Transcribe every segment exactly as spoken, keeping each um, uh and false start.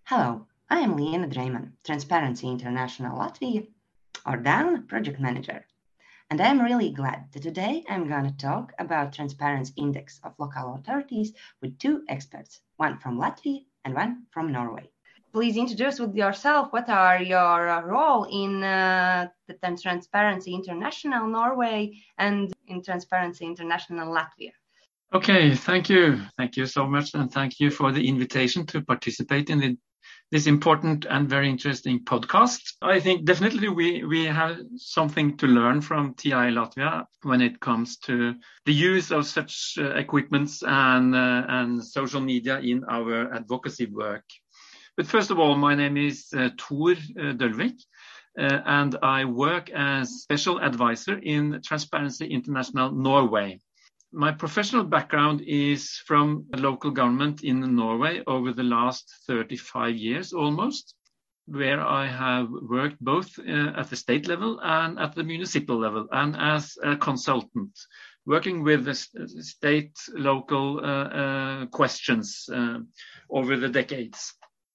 Hello, I am Liena Dreiman, Transparency International Latvia, or D A N Project Manager. And I'm really glad that today I'm going to talk about Transparency Index of Local Authorities with two experts, one from Latvia and one from Norway. Please introduce with yourself what are your uh, role in uh, the Transparency International Norway and in Transparency International Latvia. Okay, thank you. Thank you so much, and thank you for the invitation to participate in the, this important and very interesting podcast. I think definitely we, we have something to learn from T I Latvia when it comes to the use of such uh, equipments and, uh, and social media in our advocacy work. But first of all, my name is uh, Tor uh, Dølvik, uh, and I work as special advisor in Transparency International Norway. My professional background is from local government in Norway over the last thirty-five years almost, where I have worked both uh, at the state level and at the municipal level and as a consultant, working with the state local uh, uh, questions uh, over the decades.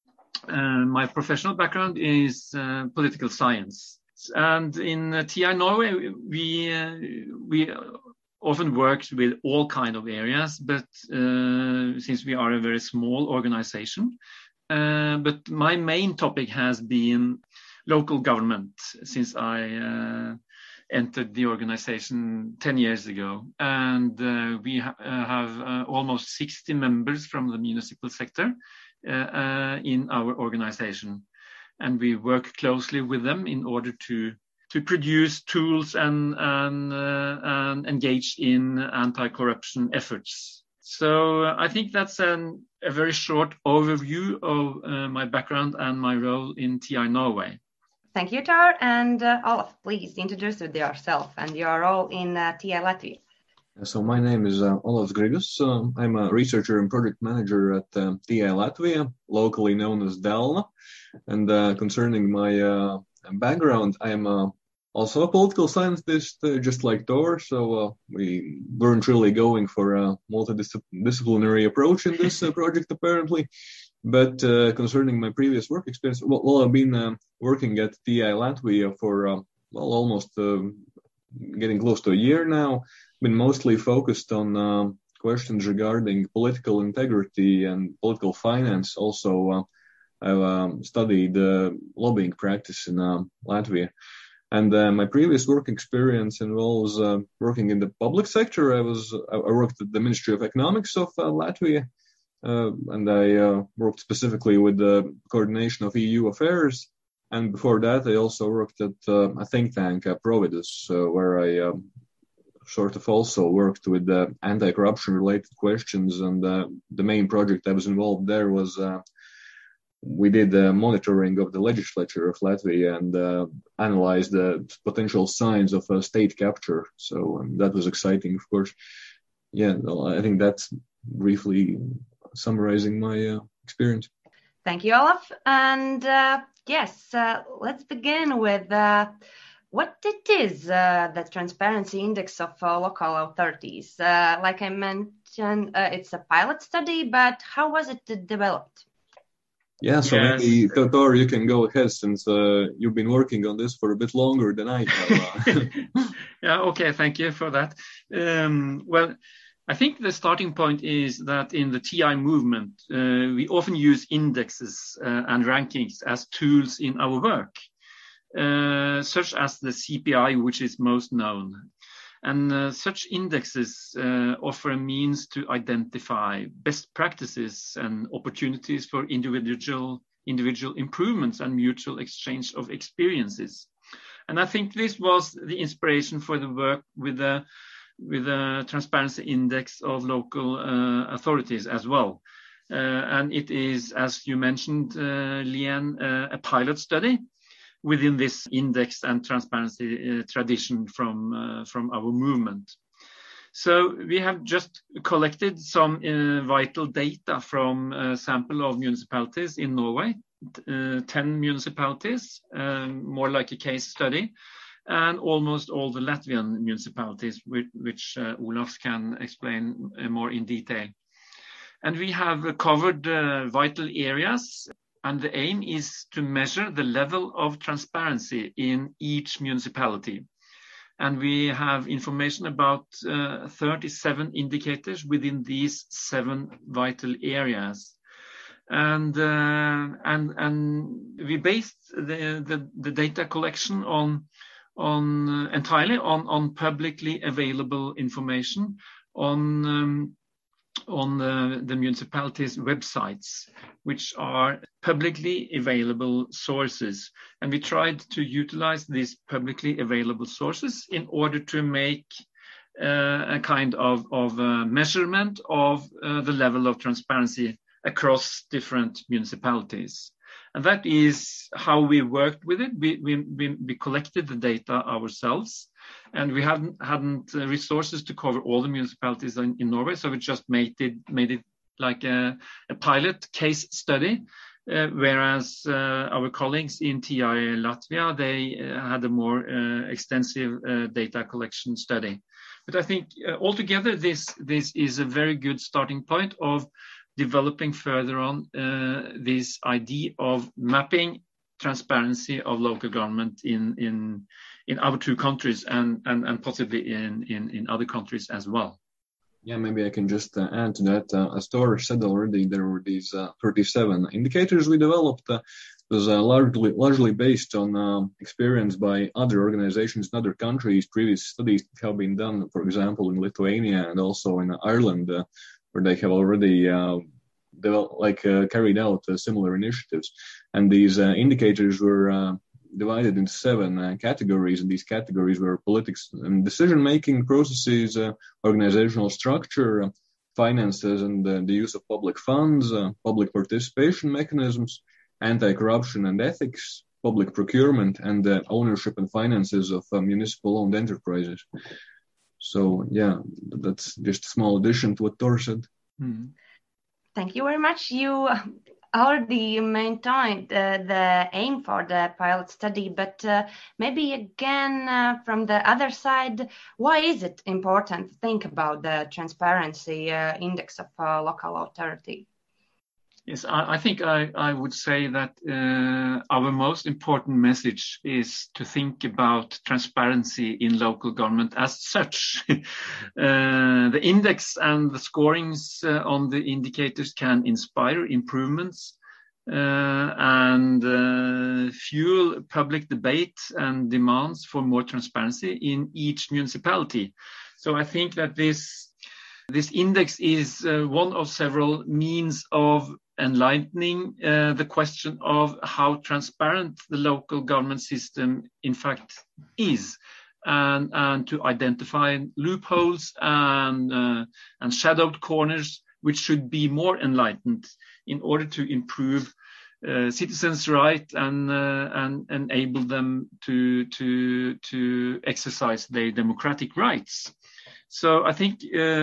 Uh, my professional background is uh, political science. And in uh, T I Norway, we, uh, we often worked with all kinds of areas, but uh, since we are a very small organization, uh, but my main topic has been local government since I uh, entered the organization ten years ago. And uh, we ha- uh, have uh, almost sixty members from the municipal sector uh, uh, in our organization. And we work closely with them in order to to produce tools and, and, uh, and engage in anti-corruption efforts. So uh, I think that's an, a very short overview of uh, my background and my role in T I Norway. Thank you, Tar. And uh, Olaf, please introduce yourself and your role in uh, T I Latvia. So my name is uh, Olaf Grigus. Uh, I'm a researcher and project manager at uh, T I Latvia, locally known as D A L N A. And uh, concerning my uh, background, I'm uh, also a political scientist, uh, just like Tor. So uh, we weren't really going for a multidisciplinary approach in this uh, project, apparently. But uh, concerning my previous work experience, well, well I've been uh, working at T I Latvia for uh, well almost uh, getting close to a year now. Been mostly focused on uh, questions regarding political integrity and political finance. Also, uh, I've um, studied uh, lobbying practice in uh, Latvia. And uh, my previous work experience involves uh, working in the public sector. I was I worked at the Ministry of Economics of uh, Latvia, uh, and I uh, worked specifically with the coordination of E U affairs. And before that, I also worked at uh, a think tank, uh, Providus, uh, where I uh, sort of also worked with uh, anti-corruption related questions. And uh, the main project I was involved there was uh, we did the monitoring of the legislature of Latvia and uh, analyzed the potential signs of uh, state capture. So um, that was exciting, of course. Yeah, I think that's briefly summarizing my uh, experience. Thank you, Olaf. And uh, yes, uh, let's begin with uh, what it is, uh, the Transparency Index of uh, Local Authorities. Uh, like I mentioned, uh, it's a pilot study, but how was it developed? Yeah, so yes. maybe, Tor, you can go ahead since uh, you've been working on this for a bit longer than I have. Yeah, okay, thank you for that. Um, well, I think the starting point is that in the T I movement, uh, we often use indexes uh, and rankings as tools in our work, uh, such as the C P I, which is most known. And uh, such indexes uh, offer a means to identify best practices and opportunities for individual individual improvements and mutual exchange of experiences. And I think this was the inspiration for the work with the with the Transparency Index of Local uh, Authorities as well. Uh, and it is, as you mentioned, uh, Lien, uh, a pilot study within this index and transparency uh, tradition from uh, from our movement. So we have just collected some uh, vital data from a sample of municipalities in Norway, uh, ten municipalities, um, more like a case study, and almost all the Latvian municipalities, which, which uh, Olaf can explain uh, more in detail. And we have covered uh, vital areas and the aim is to measure the level of transparency in each municipality. And we have information about uh, thirty-seven indicators within these seven vital areas. And uh, and and we based the, the, the data collection on on uh, entirely on, on publicly available information on um, on the, the municipalities' websites, which are publicly available sources. And we tried to utilize these publicly available sources in order to make uh, a kind of, of uh, measurement of uh, the level of transparency across different municipalities. And that is how we worked with it. We, we, we, we collected the data ourselves, and we hadn't, hadn't uh, resources to cover all the municipalities in, in Norway, so we just made it, made it like a, a pilot case study, uh, whereas uh, our colleagues in T I Latvia, they uh, had a more uh, extensive uh, data collection study. But I think uh, altogether, this, this is a very good starting point of developing further on uh, this idea of mapping transparency of local government in in in our two countries and and, and possibly in, in in other countries as well. Yeah, maybe I can just uh, add to that. Uh, as Tor said already, there were these uh, thirty-seven indicators we developed. Uh, it was uh, largely largely based on uh, experience by other organizations in other countries. Previous studies have been done, for example, in Lithuania and also in Ireland, uh, where they have already uh, developed, like uh, carried out uh, similar initiatives. And these uh, indicators were uh, divided into seven uh, categories, and these categories were politics and decision-making processes, uh, organizational structure, uh, finances and uh, the use of public funds, uh, public participation mechanisms, anti-corruption and ethics, public procurement, and uh, ownership and finances of uh, municipal-owned enterprises. So, yeah, that's just a small addition to what Tor said. Mm. Thank you very much. You already maintained uh, the aim for the pilot study, but uh, maybe again uh, from the other side, why is it important to think about the transparency uh, index of uh, local authority? Yes, I, I think I, I would say that uh, our most important message is to think about transparency in local government as such. uh, the index and the scorings uh, on the indicators can inspire improvements uh, and uh, fuel public debate and demands for more transparency in each municipality. So I think that this This index is uh, one of several means of enlightening uh, the question of how transparent the local government system in fact is, and, and to identify loopholes and, uh, and shadowed corners which should be more enlightened in order to improve uh, citizens' rights and, uh, and enable them to, to, to exercise their democratic rights. So I think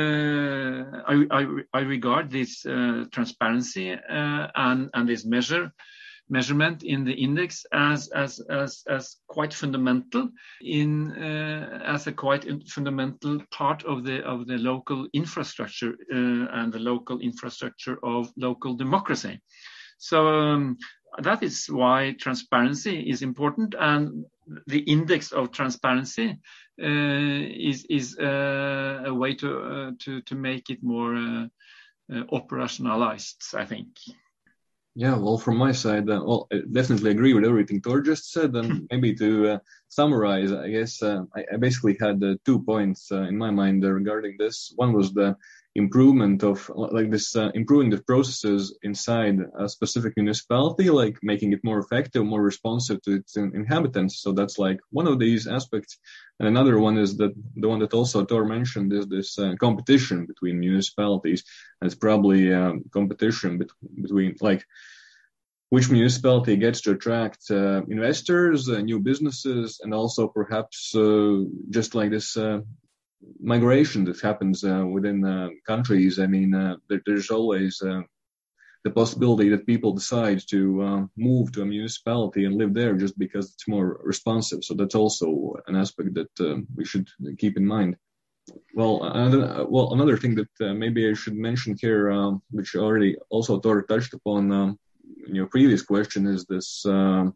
uh, I, I, I regard this uh, transparency uh, and, and this measure measurement in the index as as as, as quite fundamental in uh, as a quite fundamental part of the of the local infrastructure uh, and the local infrastructure of local democracy. So um, that is why transparency is important, and the index of transparency uh, is is uh, a way to uh, to to make it more uh, uh, operationalized, I think. Yeah, well, from my side, uh, well, I definitely agree with everything Tor just said, and maybe to uh, summarize, I guess uh, I, I basically had uh, two points uh, in my mind uh, regarding this. One was the improvement of like this uh, improving the processes inside a specific municipality, like making it more effective, more responsive to its in- inhabitants. So that's like one of these aspects. And another one is that the one that also Tor mentioned is this uh, competition between municipalities. And it's probably um, competition bet- between like which municipality gets to attract uh, investors, uh, new businesses, and also perhaps uh, just like this uh, migration that happens uh, within uh, countries. I mean, uh, there, there's always uh, the possibility that people decide to uh, move to a municipality and live there just because it's more responsive. So that's also an aspect that uh, we should keep in mind. Well, another, well, another thing that uh, maybe I should mention here, uh, which already also Tor touched upon, um, your previous question is this, um,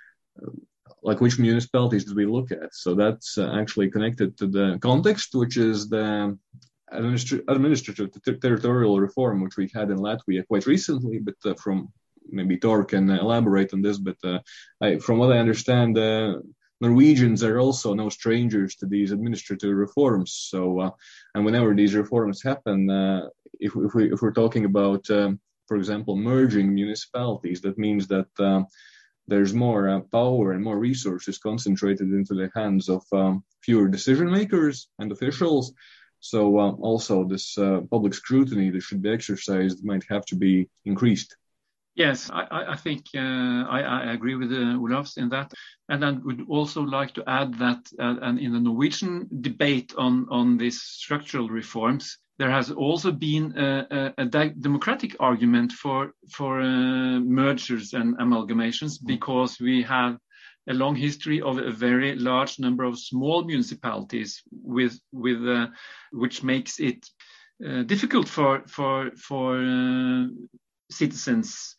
like which municipalities do we look at? So that's uh, actually connected to the context, which is the administra- administrative ter- territorial reform, which we had in Latvia quite recently, but uh, from maybe Tor can elaborate on this, but uh, I, from what I understand, uh, Norwegians are also no strangers to these administrative reforms. So, uh, and whenever these reforms happen, uh, if, if, we, if we're talking about, um, for example, merging municipalities, that means that um, there's more uh, power and more resources concentrated into the hands of um, fewer decision makers and officials. So uh, also this uh, public scrutiny that should be exercised might have to be increased. Yes, I, I think uh, I, I agree with uh, Olafs in that. And I would also like to add that uh, and in the Norwegian debate on, on these structural reforms, there has also been a, a, a democratic argument for, for uh, mergers and amalgamations, because we have a long history of a very large number of small municipalities with, with uh, which makes it uh, difficult for, for, for uh, citizens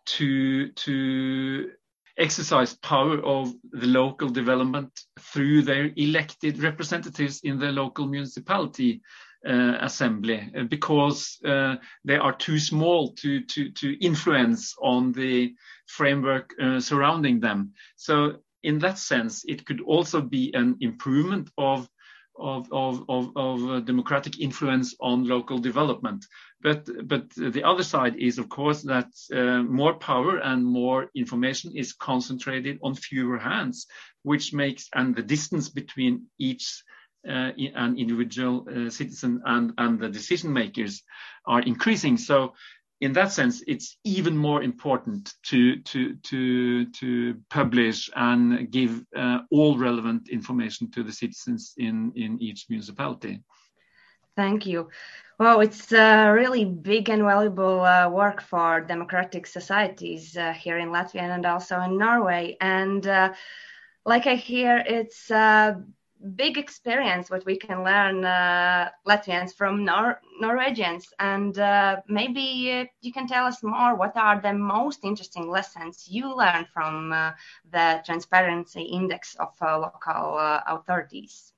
to to exercise power of the local development through their elected representatives in the local municipality uh, assembly, because uh, they are too small to to to influence on the framework uh, surrounding them. So in that sense, it could also be an improvement of Of, of, of, of democratic influence on local development. But, but the other side is, of course, that uh, more power and more information is concentrated on fewer hands, which makes, and the distance between each uh, an individual uh, citizen and, and the decision makers are increasing. So in that sense, it's even more important to to to to publish and give uh, all relevant information to the citizens in in each municipality. Thank you. Well, it's uh, really big and valuable uh, work for democratic societies uh, here in Latvia and also in Norway. And uh, like I hear, it's a big experience what we can learn uh, Latvians from Nor- Norwegians. And uh, maybe uh, you can tell us more. What are the most interesting lessons you learned from uh, the Transparency Index of uh, local uh, authorities?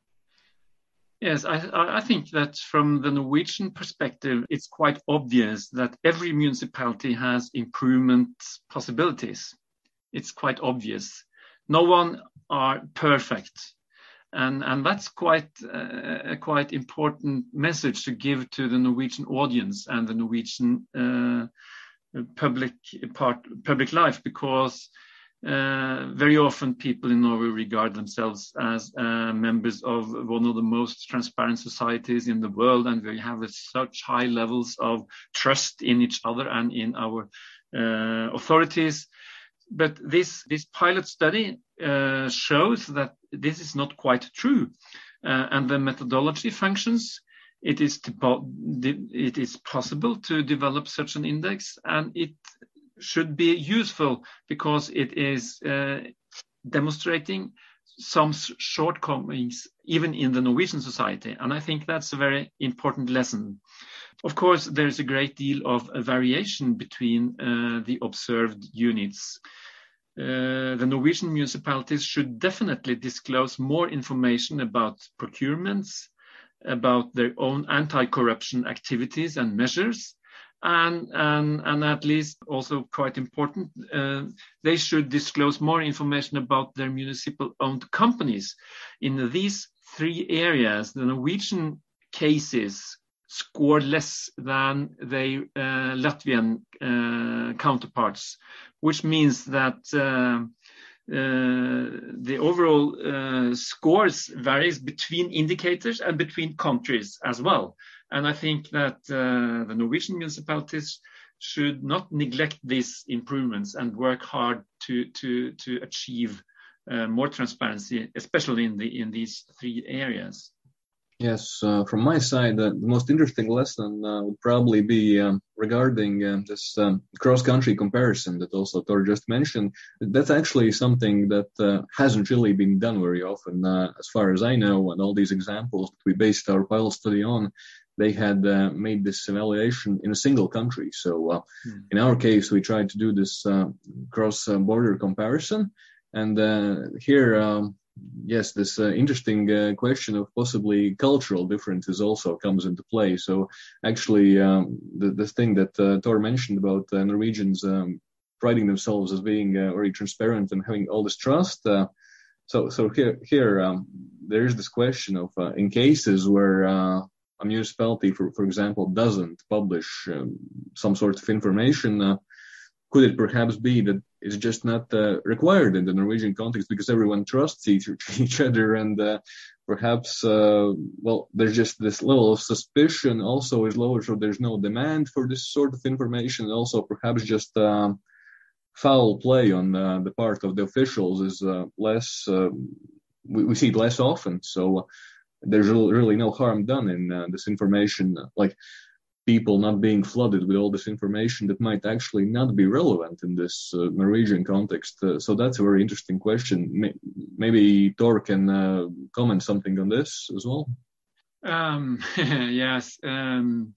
Yes, I, I think that from the Norwegian perspective, it's quite obvious that every municipality has improvement possibilities. It's quite obvious. No one are perfect. And, and that's quite uh, a quite important message to give to the Norwegian audience and the Norwegian uh, public part, public life, because uh, very often people in Norway regard themselves as uh, members of one of the most transparent societies in the world, and we have such high levels of trust in each other and in our uh, authorities. But this this pilot study uh, shows that this is not quite true, uh, and the methodology functions. It is to, it is possible to develop such an index, and it should be useful because it is uh, demonstrating some shortcomings even in the Norwegian society, and I think that's a very important lesson. Of course, there's a great deal of variation between uh, the observed units. Uh, the Norwegian municipalities should definitely disclose more information about procurements, about their own anti-corruption activities and measures, and, and, and at least also quite important, uh, they should disclose more information about their municipal-owned companies. In these three areas, the Norwegian cases score less than their uh, Latvian uh, counterparts, which means that uh, uh, the overall uh, scores varies between indicators and between countries as well. And I think that uh, the Norwegian municipalities should not neglect these improvements and work hard to to to achieve uh, more transparency, especially in the in these three areas. Yes, uh, from my side, uh, the most interesting lesson uh, would probably be um, regarding uh, this um, cross-country comparison that also Tor just mentioned. That's actually something that uh, hasn't really been done very often, uh, as far as I know, and all these examples that we based our pilot study on. they had uh, made this evaluation in a single country. So uh, mm. in our case, we tried to do this uh, cross-border comparison. And uh, here, um, yes, this uh, interesting uh, question of possibly cultural differences also comes into play. So actually, um, the, the thing that uh, Tor mentioned about uh, Norwegians um, priding themselves as being uh, very transparent and having all this trust. Uh, so so here, here um, there is this question of uh, in cases where uh, a municipality, for, for example, doesn't publish um, some sort of information, uh, could it perhaps be that it's just not uh, required in the Norwegian context because everyone trusts each, each other and uh, perhaps, uh, well, there's just this level of suspicion also is lower, so there's no demand for this sort of information. Also, perhaps just um, foul play on uh, the part of the officials is uh, less, uh, we, we see it less often. So uh, there's really no harm done in uh, this information, like people not being flooded with all this information that might actually not be relevant in this uh, Norwegian context. Uh, so that's a very interesting question. Maybe Tor can uh, comment something on this as well. Um, yes. Um,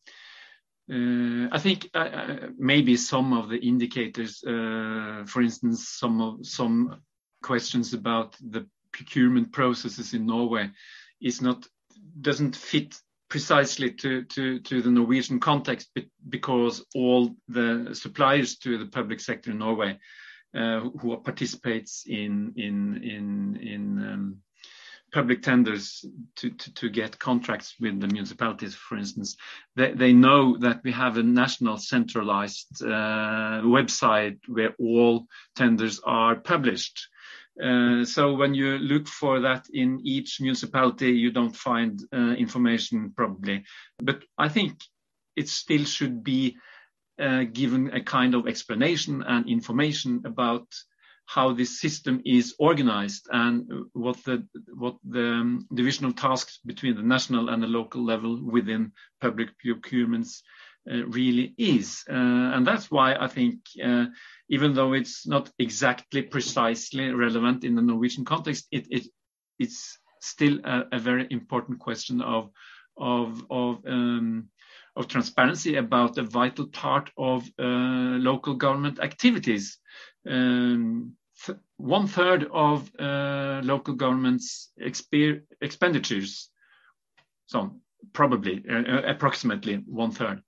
uh, I think uh, maybe some of the indicators, uh, for instance, some of some questions about the procurement processes in Norway is not doesn't fit precisely to, to, to the Norwegian context, because all the suppliers to the public sector in Norway uh, who participates in in in in um, public tenders to, to, to get contracts with the municipalities, for instance, they, they know that we have a national centralized uh, website where all tenders are published. Uh, so when you look for that in each municipality, you don't find uh, information probably. But I think it still should be uh, given a kind of explanation and information about how this system is organized and what the what the um, divisional tasks between the national and the local level within public procurements uh, really is. Uh, and that's why I think uh, even though it's not exactly precisely relevant in the Norwegian context, it, it it's still a, a very important question of of of um, of transparency about a vital part of uh, local government activities. Um, th- one third of uh, local government's exper- expenditures, so probably uh, approximately one third,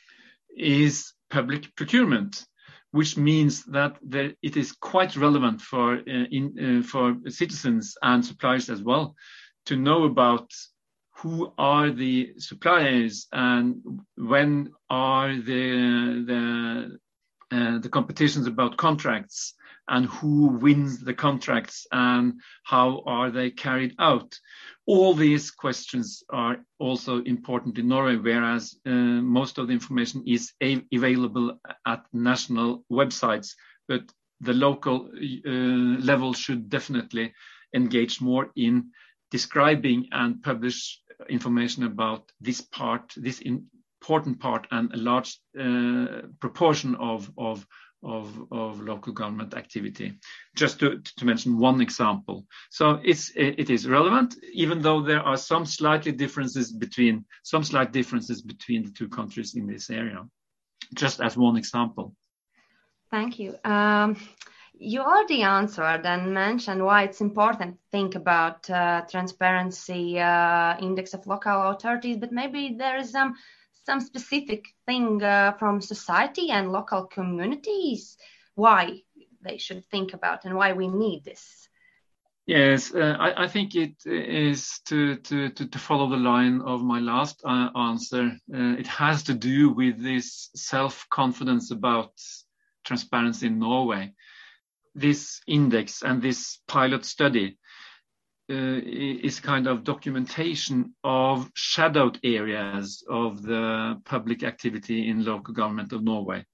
is public procurement, which means that there, it is quite relevant for uh, in, uh, for citizens and suppliers as well to know about who are the suppliers and when are the the uh, the competitions about contracts and who wins the contracts and how are they carried out. All these questions are also important in Norway, whereas uh, most of the information is a- available at national websites, but the local uh, level should definitely engage more in describing and publish information about this part, this important part, and a large uh, proportion of, of, of, of local government activity. Just to, to mention one example. So it's, it is relevant, even though there are some slightly differences between, some slight differences between the two countries in this area, just as one example. Thank you. Um, You already answered and mentioned why it's important to think about uh, transparency uh, index of local authorities, but maybe there is some some specific thing uh, from society and local communities why they should think about and why we need this. Yes, uh, I, I think it is to, to, to, to follow the line of my last uh, answer. Uh, it has to do with this self-confidence about transparency in Norway. This index and this pilot study uh, is kind of documentation of shadowed areas of the public activity in local government of Norway.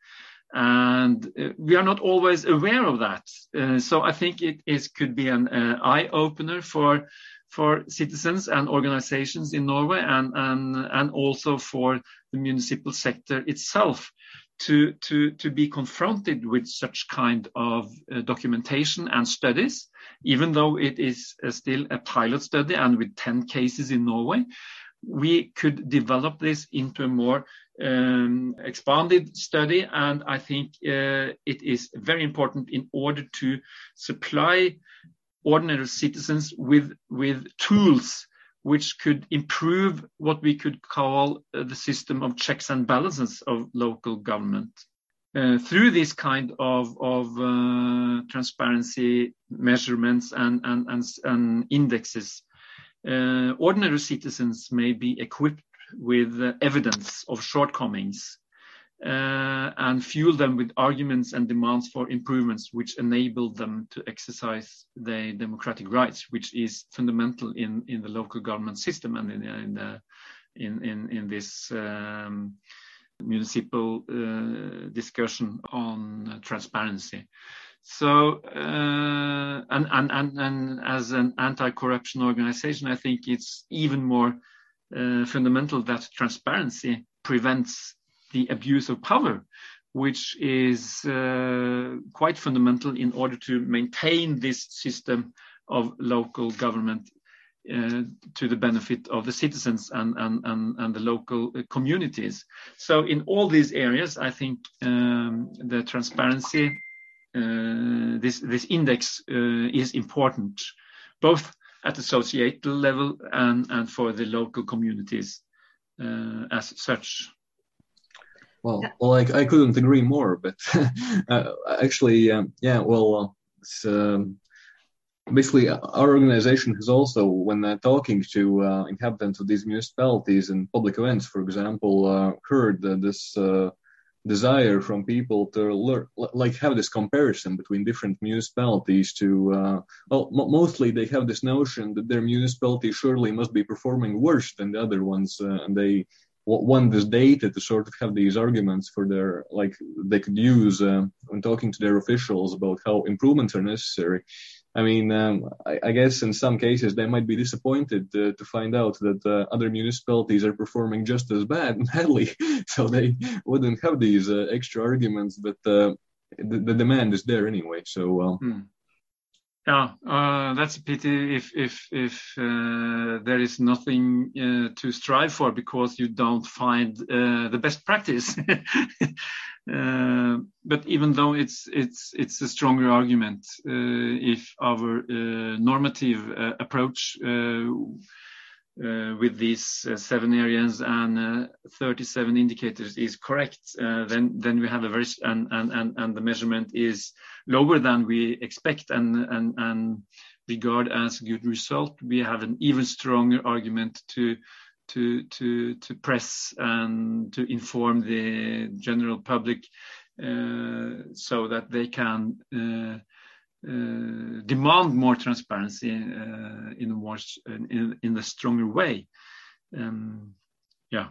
And uh, we are not always aware of that. Uh, so I think it is, could be an uh, eye-opener for for citizens and organizations in Norway and, and, and also for the municipal sector itself. To, to, to be confronted with such kind of uh, documentation and studies, even though it is uh, still a pilot study and with ten cases in Norway, we could develop this into a more um, expanded study, and I think uh, it is very important in order to supply ordinary citizens with with tools which could improve what we could call uh, the system of checks and balances of local government. Uh, through this kind of, of uh, transparency measurements and, and, and, and indexes, uh, ordinary citizens may be equipped with uh, evidence of shortcomings uh, and fuel them with arguments and demands for improvements which enable them to exercise their democratic rights, which is fundamental in, in the local government system and in, in, the, in, in, in this um, municipal uh, discussion on uh, transparency. So, uh, and, and, and, and as an anti-corruption organization, I think it's even more uh, fundamental that transparency prevents the abuse of power, which is uh, quite fundamental in order to maintain this system of local government Uh, to the benefit of the citizens and, and, and, and the local communities. So in all these areas, I think um, the transparency, uh, this, this index uh, is important, both at the societal level and, and for the local communities uh, as such. Well, well I, I couldn't agree more, but uh, actually, um, yeah, well, uh, it's, um, basically, our organization has also, when uh, talking to uh, inhabitants of these municipalities and public events, for example, uh, heard uh, this uh, desire from people to learn, like have this comparison between different municipalities to, uh, well, m- mostly they have this notion that their municipality surely must be performing worse than the other ones, uh, and they want this data to sort of have these arguments for their, like they could use uh, when talking to their officials about how improvements are necessary. I mean, um, I, I guess in some cases they might be disappointed uh, to find out that uh, other municipalities are performing just as bad, badly, so they wouldn't have these uh, extra arguments, but uh, the, the demand is there anyway. So, uh, hmm. yeah, uh, that's a pity if if if uh, there is nothing uh, to strive for because you don't find uh, the best practice. Uh, but even though it's it's it's a stronger argument, uh, if our uh, normative uh, approach uh, uh, with these uh, seven areas and uh, thirty-seven indicators is correct, uh, then then we have a very and and and and the measurement is lower than we expect and and and regard as good result, we have an even stronger argument to. To, to to press and to inform the general public uh, so that they can uh, uh, demand more transparency uh, in a more in, in a stronger way. Um, yeah.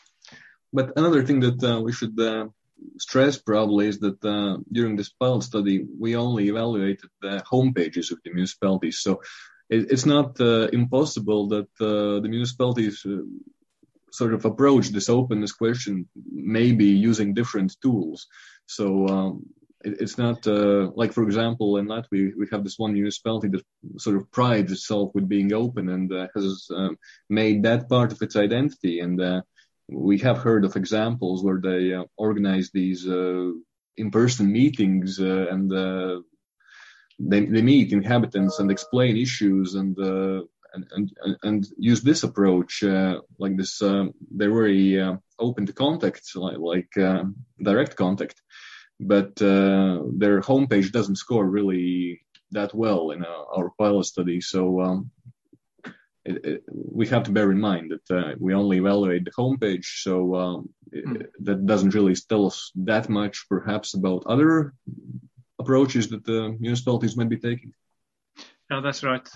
But another thing that uh, we should uh, stress probably is that uh, during this pilot study we only evaluated the homepages of the municipalities. So it's not uh, impossible that uh, the municipalities uh, sort of approach this openness question, maybe using different tools. So um, it, it's not uh, like, for example, in Latvia, we have this one municipality that sort of prides itself with being open and uh, has um, made that part of its identity. And uh, we have heard of examples where they uh, organize these uh, in-person meetings uh, and uh, They, they meet inhabitants and explain issues and uh, and, and and use this approach uh, like this. Um, they're very uh, open to contact, like, like uh, direct contact, but uh, their homepage doesn't score really that well in uh, our pilot study. So um, it, it, we have to bear in mind that uh, we only evaluate the homepage, so um, it, mm. that doesn't really tell us that much, perhaps, about other approaches that the municipalities might be taking. Yeah, that's right.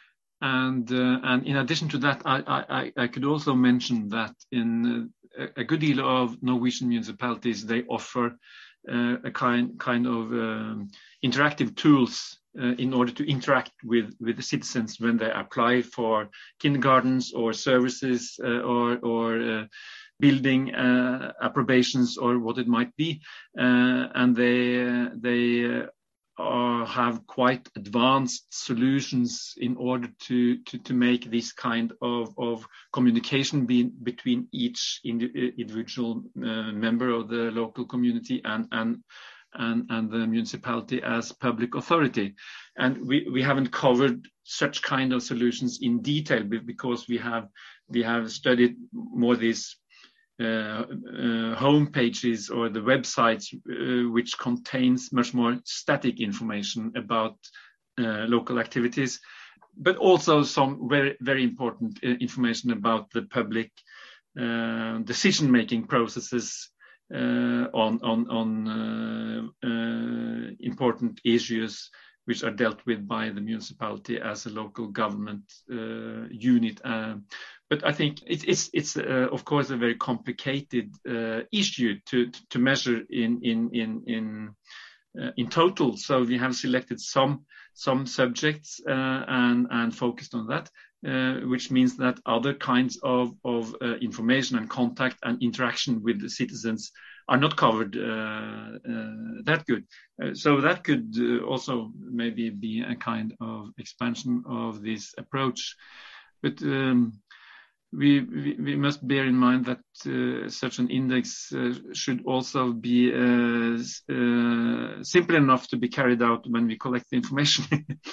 And uh, and in addition to that, I, I, I could also mention that in uh, a good deal of Norwegian municipalities, they offer uh, a kind kind of um, interactive tools uh, in order to interact with, with the citizens when they apply for kindergartens or services uh, or or uh, building uh, approbations or what it might be, uh, and they uh, they uh, uh, have quite advanced solutions in order to, to, to make this kind of, of communication be, between each individual uh, member of the local community and, and, and, and the municipality as public authority. And we, we haven't covered such kind of solutions in detail because we have, we have studied more these Uh, uh, home pages or the websites uh, which contains much more static information about uh, local activities, but also some very, very important uh, information about the public uh, decision-making processes uh, on, on, on uh, uh, important issues which are dealt with by the municipality as a local government uh, unit. Uh, but I think it, it's, it's uh, of course, a very complicated uh, issue to, to measure in, in, in, in, uh, in total. So we have selected some, some subjects uh, and, and focused on that, uh, which means that other kinds of, of uh, information and contact and interaction with the citizens are not covered uh, uh, that good. Uh, so that could uh, also maybe be a kind of expansion of this approach. But um, we, we, we must bear in mind that uh, such an index uh, should also be uh, uh, simple enough to be carried out when we collect the information.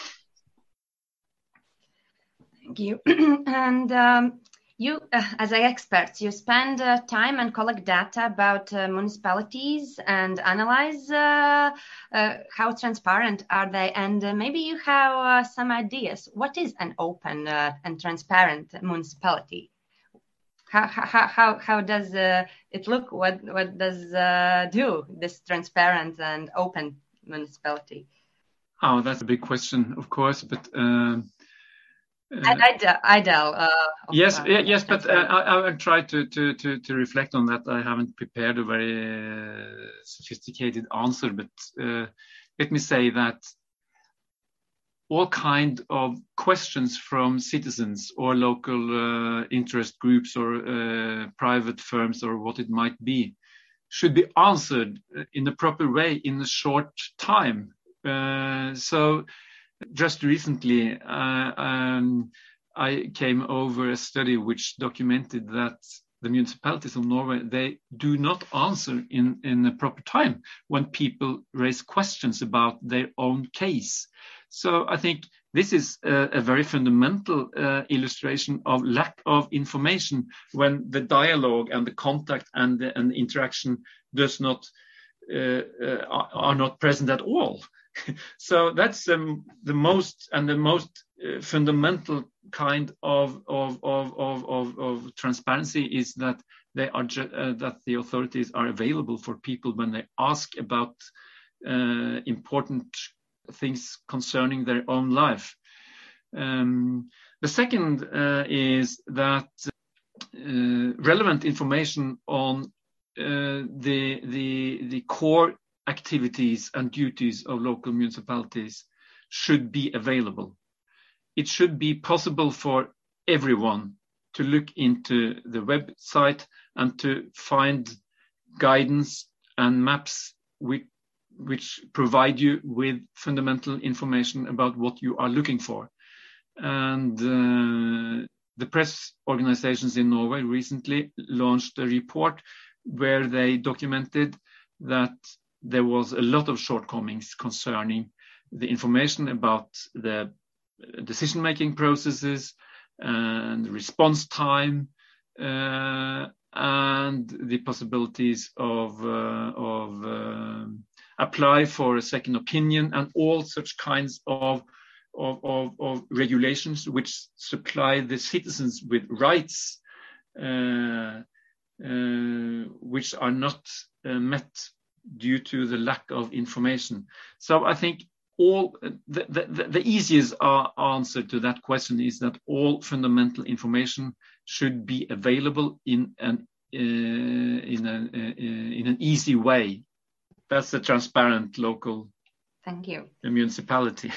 Thank you. And um, You, uh, as an expert, you spend uh, time and collect data about uh, municipalities and analyze uh, uh, how transparent are they, and uh, maybe you have uh, some ideas. What is an open uh, and transparent municipality? How how how how does uh, it look? What what does uh, do this transparent and open municipality? Oh, that's a big question, of course, but. Uh... Uh, ideal. Uh, yes, uh, yes, but uh, I, I will try to, to, to, to reflect on that. I haven't prepared a very uh, sophisticated answer, but uh, let me say that all kind of questions from citizens or local uh, interest groups or uh, private firms or what it might be should be answered in the proper way in a short time. Uh, so. Just recently, uh, um, I came over a study which documented that the municipalities of Norway, they do not answer in, in a proper time when people raise questions about their own case. So I think this is a, a very fundamental uh, illustration of lack of information when the dialogue and the contact and the, and the interaction does not uh, uh, are not present at all. So that's um, the most and the most uh, fundamental kind of of, of of of of transparency is that they are ju- uh, that the authorities are available for people when they ask about uh, important things concerning their own life. Um, the second uh, is that uh, relevant information on uh, the the the core activities and duties of local municipalities should be available. It should be possible for everyone to look into the website and to find guidance and maps which, which provide you with fundamental information about what you are looking for. And uh, the press organizations in Norway recently launched a report where they documented that there was a lot of shortcomings concerning the information about the decision-making processes and response time uh, and the possibilities of, uh, of uh, apply for a second opinion and all such kinds of, of, of, of regulations which supply the citizens with rights uh, uh, which are not uh, met due to the lack of information. So I think all the, the, the easiest uh, answer to that question is that all fundamental information should be available in an uh, in a uh, in an easy way. That's a transparent local. Thank you. Municipality.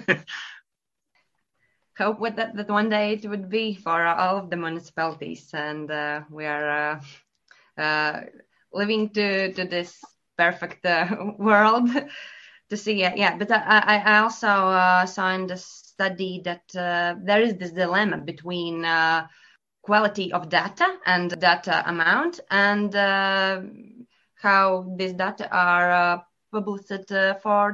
Hope with that that one day it would be for all of the municipalities, and uh, we are uh, uh, living to to this perfect uh, world. to see it. Yeah, but I, I also uh, saw in the study that uh, there is this dilemma between uh, quality of data and data amount, and uh, how these data are uh, published uh, for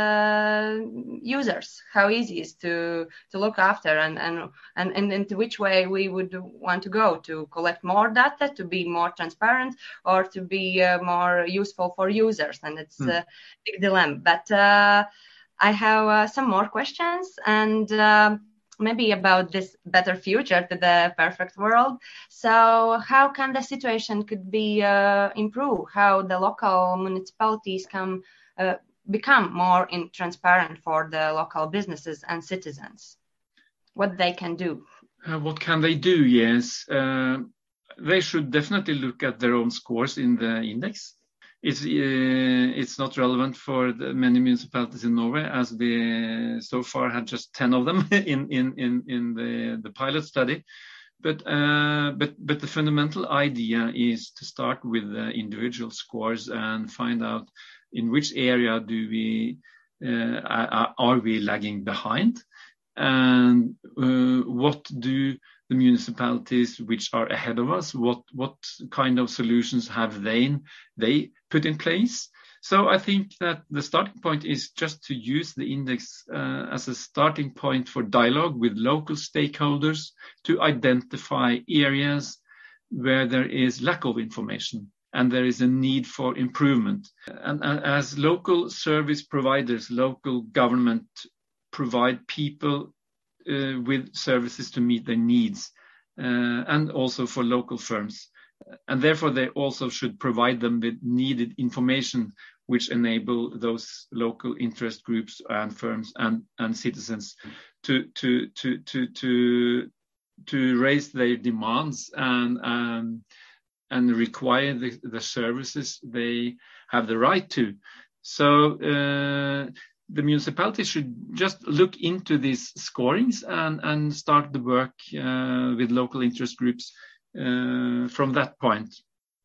the users, how easy it is to to look after, and and and and into which way we would want to go, to collect more data, to be more transparent, or to be uh, more useful for users. And it's mm. a big dilemma. But uh, I have uh, some more questions, and uh, maybe about this better future to the perfect world. So how can the situation could be uh, improved? How the local municipalities can uh, become more in transparent for the local businesses and citizens? What they can do? Uh, what can they do? Yes, uh, they should definitely look at their own scores in the index. It's uh, it's not relevant for the many municipalities in Norway, as we so far had just ten of them in in in, in the, the pilot study. But uh, but but the fundamental idea is to start with the individual scores and find out in which area do we uh, are, are we lagging behind, and uh, what do the municipalities which are ahead of us, what what kind of solutions have they they put in place. So I think that the starting point is just to use the index uh, as a starting point for dialogue with local stakeholders to identify areas where there is lack of information and there is a need for improvement. And, and as local service providers, local government provide people uh, with services to meet their needs, uh, and also for local firms. And therefore, they also should provide them with needed information which enable those local interest groups and firms and, and citizens to, to, to, to, to, to raise their demands and, um, and require the, the services they have the right to. So uh, the municipality should just look into these scorings and, and start the work uh, with local interest groups uh, from that point.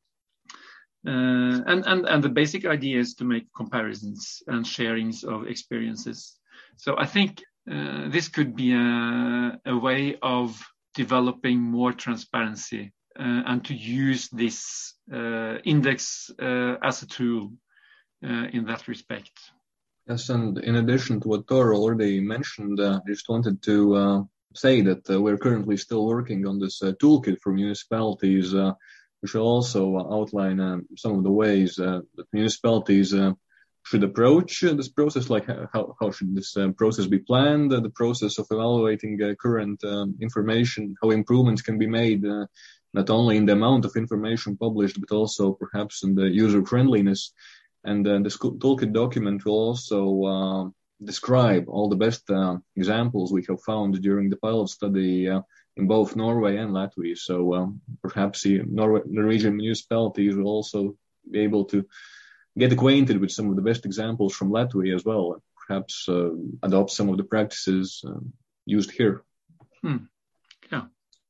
Uh, and, and, and the basic idea is to make comparisons and sharings of experiences. So I think uh, this could be a, a way of developing more transparency uh, and to use this uh, index uh, as a tool uh, in that respect. Yes, and in addition to what Thor already mentioned, uh, I just wanted to uh, say that uh, we're currently still working on this uh, toolkit for municipalities. Uh, we shall also outline uh, some of the ways uh, that municipalities uh, should approach uh, this process, like how, how should this uh, process be planned, uh, the process of evaluating uh, current um, information, how improvements can be made, uh, not only in the amount of information published, but also perhaps in the user friendliness. And uh, this toolkit document will also uh, describe all the best uh, examples we have found during the pilot study uh, in both Norway and Latvia. So um, perhaps the Norway, Norwegian municipalities will also be able to get acquainted with some of the best examples from Latvia as well, and perhaps uh, adopt some of the practices uh, used here. Hmm. Yeah.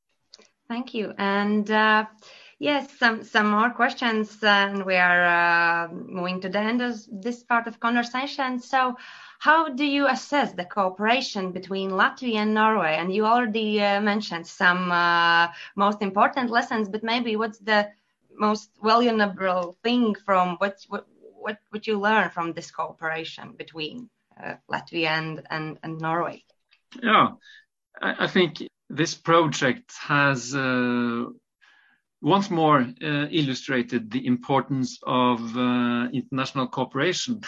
Thank you. And uh, yes, some, some more questions, and we are uh, moving to the end of this part of conversation. So how do you assess the cooperation between Latvia and Norway? And you already uh, mentioned some uh, most important lessons, but maybe what's the most valuable thing from what what what would you learn from this cooperation between uh, Latvia and, and, and Norway? Yeah, I, I think this project has uh, once more uh, illustrated the importance of uh, international cooperation.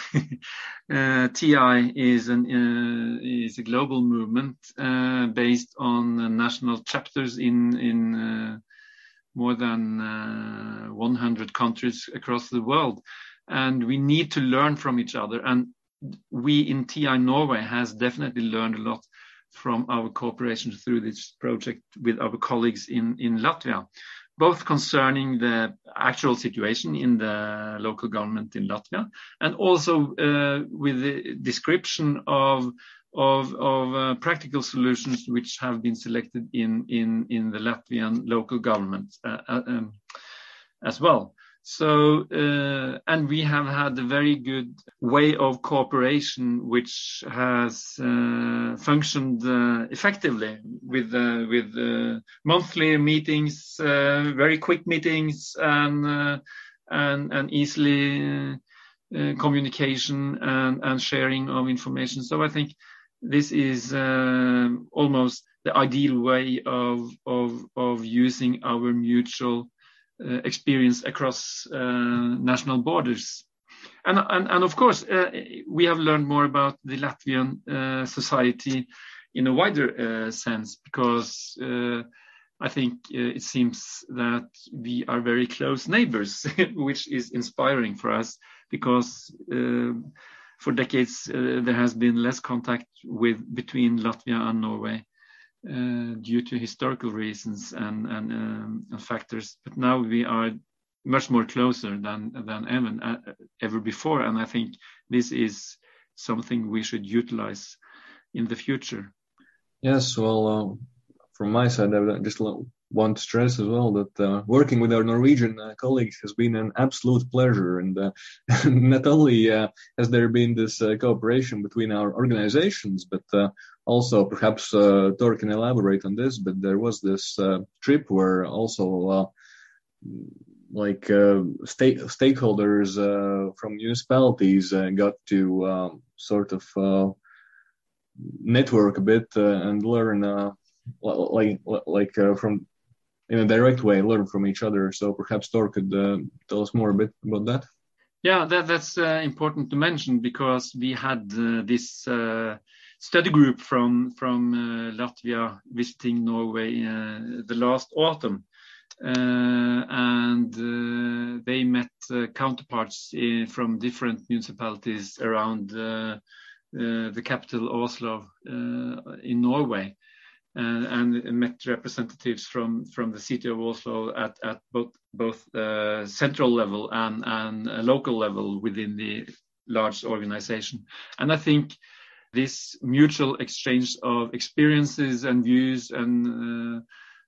uh, T I is an uh, is a global movement uh, based on uh, national chapters in in uh, more than uh, one hundred countries across the world, and we need to learn from each other. And we in T I Norway has definitely learned a lot from our cooperation through this project with our colleagues in in Latvia, both concerning the actual situation in the local government in Latvia, and also uh, with the description of of, of uh, practical solutions which have been selected in in in the Latvian local government uh, um, as well. So, uh, and we have had a very good way of cooperation, which has uh, functioned uh, effectively with uh, with uh, monthly meetings, uh, very quick meetings, and uh, and and easily uh, uh, communication and and sharing of information. So I think this is uh, almost the ideal way of of of using our mutual Uh, experience across uh, national borders. And, and, and of course, uh, we have learned more about the Latvian uh, society in a wider uh, sense, because uh, I think uh, it seems that we are very close neighbors, which is inspiring for us, because uh, for decades uh, there has been less contact with between Latvia and Norway. Uh, due to historical reasons and, and, um, and factors, but now we are much more closer than than ever, uh, ever before, and I think this is something we should utilize in the future. Yes, well, uh, from my side, I just want to stress as well that uh, working with our Norwegian uh, colleagues has been an absolute pleasure, and uh, not only uh, has there been this uh, cooperation between our organizations, but uh, also perhaps uh, Tor can elaborate on this, but there was this uh, trip where also uh, like uh, state stakeholders uh, from municipalities uh, got to um, sort of uh, network a bit uh, and learn uh, like like uh, from in a direct way, learn from each other. So perhaps Tor could uh, tell us more a bit about that. Yeah, that, that's uh, important to mention, because we had uh, this uh, study group from from uh, Latvia visiting Norway uh, the last autumn, uh, and uh, they met uh, counterparts in, from different municipalities around uh, uh, the capital Oslo uh, in Norway. Uh, and met representatives from, from the city of Oslo at, at both both uh, central level and, and a local level within the large organization. And I think this mutual exchange of experiences and views and uh,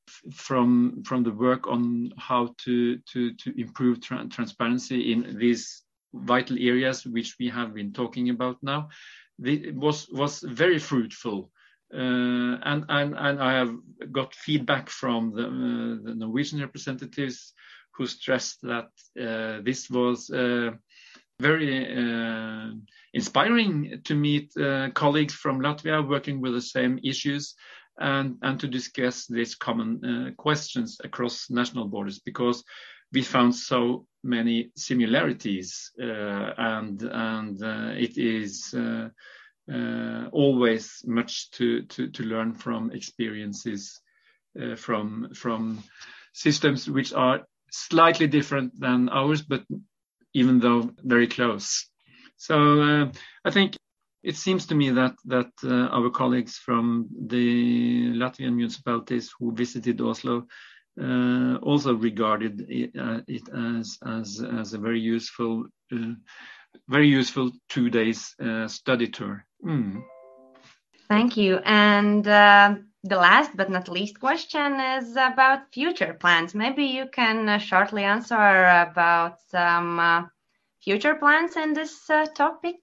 from from the work on how to to, to improve tra- transparency in these vital areas which we have been talking about now, it was was very fruitful. Uh, and, and, and I have got feedback from the, uh, the Norwegian representatives who stressed that uh, this was uh, very uh, inspiring to meet uh, colleagues from Latvia working with the same issues and, and to discuss these common uh, questions across national borders, because we found so many similarities uh, and, and uh, it is uh, Uh, always much to, to, to learn from experiences uh, from from systems which are slightly different than ours, but even though very close. So uh, I think it seems to me that that uh, our colleagues from the Latvian municipalities who visited Oslo uh, also regarded it, uh, it as as as a very useful. Uh, Very useful two days uh, study tour. Mm. Thank you. And uh, the last but not least question is about future plans. Maybe you can uh, shortly answer about some uh, future plans in this uh, topic.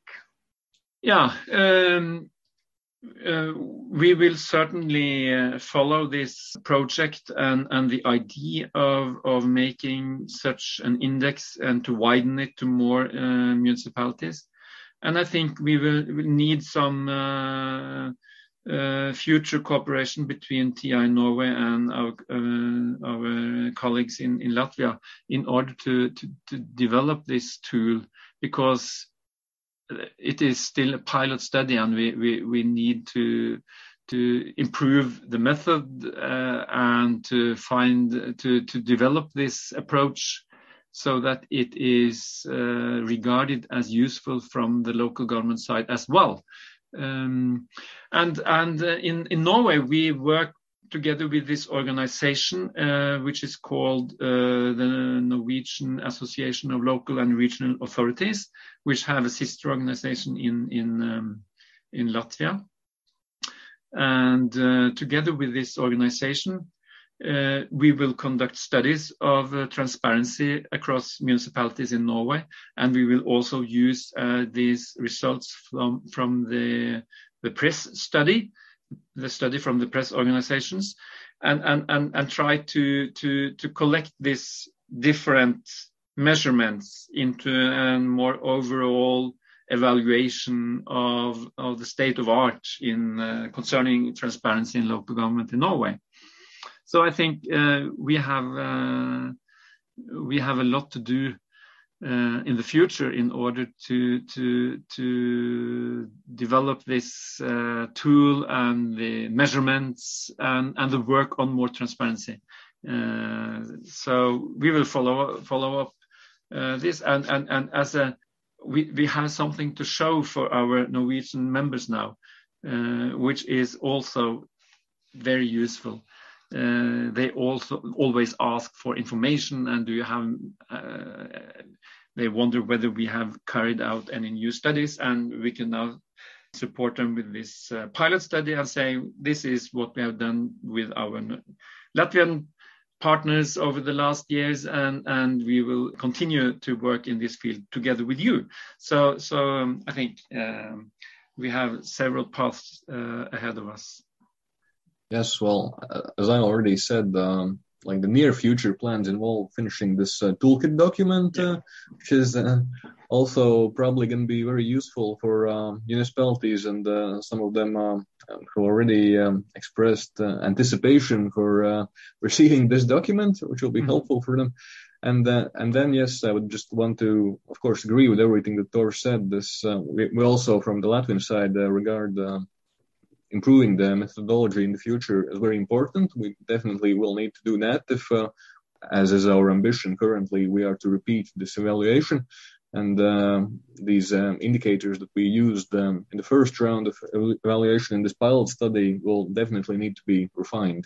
Yeah, um, uh, we will certainly uh, follow this project and, and the idea of, of making such an index and to widen it to more uh, municipalities. And I think we will, will need some uh, uh, future cooperation between T I Norway and our, uh, our colleagues in, in Latvia in order to, to, to develop this tool, because it is still a pilot study and we, we, we need to to improve the method uh, and to find to, to develop this approach so that it is uh, regarded as useful from the local government side as well. Um, and and uh, in, in Norway, we work together with this organization, uh, which is called uh, the Norwegian Association of Local and Regional Authorities, which have a sister organization in in um, in Latvia. And uh, together with this organization, Uh, we will conduct studies of uh, transparency across municipalities in Norway, and we will also use uh, these results from, from the, the press study, the study from the press organizations, and, and, and, and try to, to, to collect these different measurements into a more overall evaluation of, of the state of art in uh, concerning transparency in local government in Norway. So I think uh, we have uh, we have a lot to do uh, in the future in order to to to develop this uh, tool and the measurements and, and the work on more transparency. Uh, so we will follow follow up uh, this, and, and and as a we we have something to show for our Norwegian members now, uh, which is also very useful. Uh, they also always ask for information, and do you have? Uh, they wonder whether we have carried out any new studies, and we can now support them with this uh, pilot study and say this is what we have done with our Latvian partners over the last years, and and we will continue to work in this field together with you. So so um, I think um, we have several paths uh, ahead of us. Yes, well, uh, as I already said, um, like the near future plans involve finishing this uh, toolkit document, uh, which is uh, also probably going to be very useful for uh, municipalities, and uh, some of them uh, who already um, expressed uh, anticipation for uh, receiving this document, which will be mm-hmm. helpful for them. And uh, and then, yes, I would just want to, of course, agree with everything that Thor said. This uh, we, we also, from the Latvian side, uh, regard uh, improving the methodology in the future is very important. We definitely will need to do that if, uh, as is our ambition currently, we are to repeat this evaluation. And uh, these um, indicators that we used um, in the first round of evaluation in this pilot study will definitely need to be refined.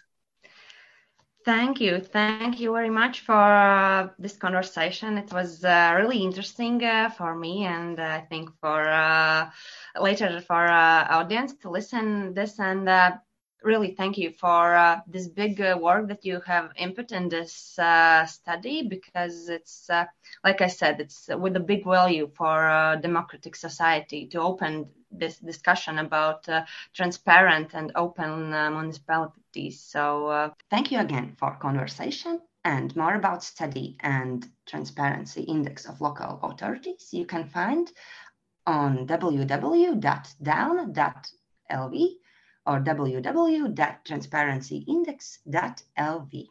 Thank you. Thank you very much for uh, this conversation. It was uh, really interesting uh, for me, and uh, I think for uh, later for uh, audience to listen this. And uh, really thank you for uh, this big uh, work that you have input in this uh, study, because it's, uh, like I said, it's with a big value for uh, democratic society to open this discussion about uh, transparent and open uh, municipalities. So uh, thank you again for conversation, and more about study and transparency index of local authorities you can find on w w w dot down dot l v or w w w dot transparency index dot l v.